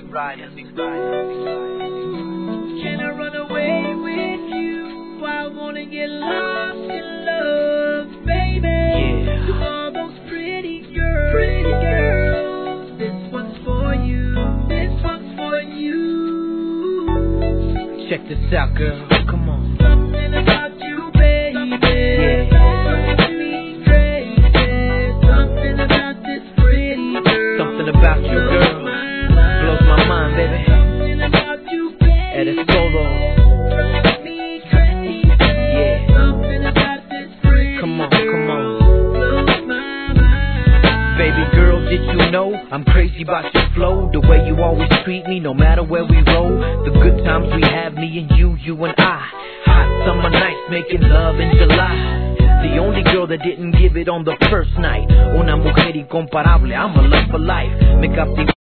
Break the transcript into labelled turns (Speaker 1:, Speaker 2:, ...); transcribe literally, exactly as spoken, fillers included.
Speaker 1: every Friday, every Friday.
Speaker 2: Can I run away with you? I wanna get lost in love, baby.
Speaker 1: Yeah.
Speaker 2: To all those pretty girls, pretty girls. This one's for you. This one's for you.
Speaker 1: Check this out, girl. Come on.
Speaker 2: Something about you, baby.
Speaker 1: Yeah.
Speaker 2: Drives me crazy. Something about this pretty girl.
Speaker 1: Something about you, girl. Blows my mind, baby.
Speaker 2: Something about you, baby.
Speaker 1: At a solo.
Speaker 2: Drives me crazy.
Speaker 1: Yeah.
Speaker 2: Something about this pretty
Speaker 1: Come on,
Speaker 2: girl.
Speaker 1: come on.
Speaker 2: Blows my mind.
Speaker 1: Baby girl, did you know I'm crazy about your flow? The way you always treat me, no matter where we roll. The good times we have, me and you, you and I. Hot summer nights, making love in July. The only girl that didn't give it on the first night. Una mujer incomparable, I'm a love for life. Me captivó.